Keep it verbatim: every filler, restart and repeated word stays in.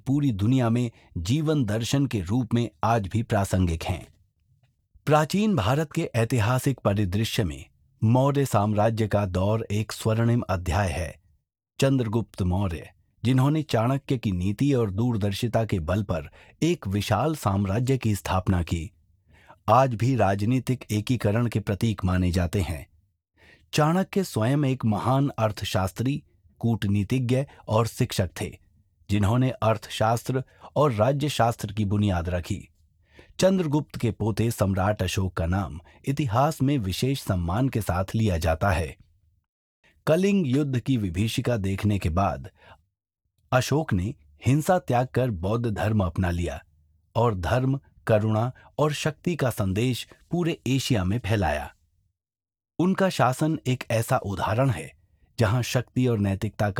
पूरी दुनिया में जीवन दर्शन के रूप में आज भी प्रासंगिक हैं। प्राचीन भारत के ऐतिहासिक परिदृश्य में मौर्य साम्राज्य का दौर एक स्वर्णिम अध्याय है। चंद्रगुप्त मौर्य, जिन्होंने चाणक्य की नीति और दूरदर्शिता के बल पर एक विशाल साम्राज्य की स्थापना की, आज भी राजनीतिक एकीकरण के प्रतीक माने जाते हैं। चाणक्य स्वयं एक महान अर्थशास्त्री, कूटनीतिज्ञ और शिक्षक थे, जिन्होंने अर्थशास्त्र और राज्यशास्त्र की बुनियाद रखी। चंद्रगुप्त के पोते सम्राट अशोक का नाम इतिहास में विशेष सम्मान के साथ लिया जाता है। कलिंग युद्ध की विभीषिका देखने के बाद अशोक ने हिंसा त्याग कर बौद्ध धर्म अपना लिया और धर्म, करुणा और शक्ति का संदेश पूरे एशिया में फैलाया। उनका शासन एक ऐसा उदाहरण है जहां शक्ति और नैतिकता